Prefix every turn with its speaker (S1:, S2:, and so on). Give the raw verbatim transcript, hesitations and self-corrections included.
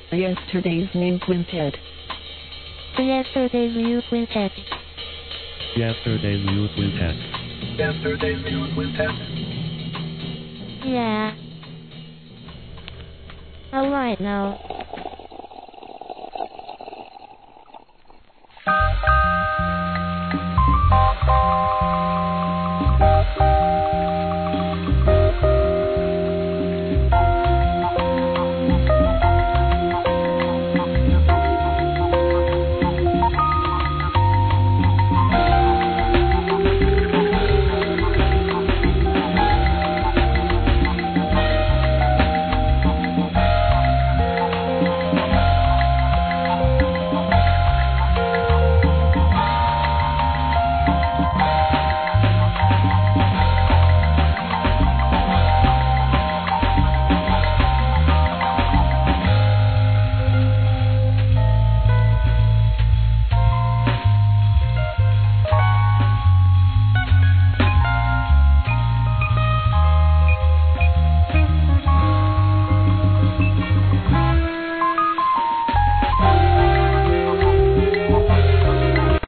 S1: Yesterday's new quintet.
S2: Yesterday's new quintet.
S3: Yesterday's new quintet.
S4: Yesterday's new quintet.
S2: Yeah. Alright now.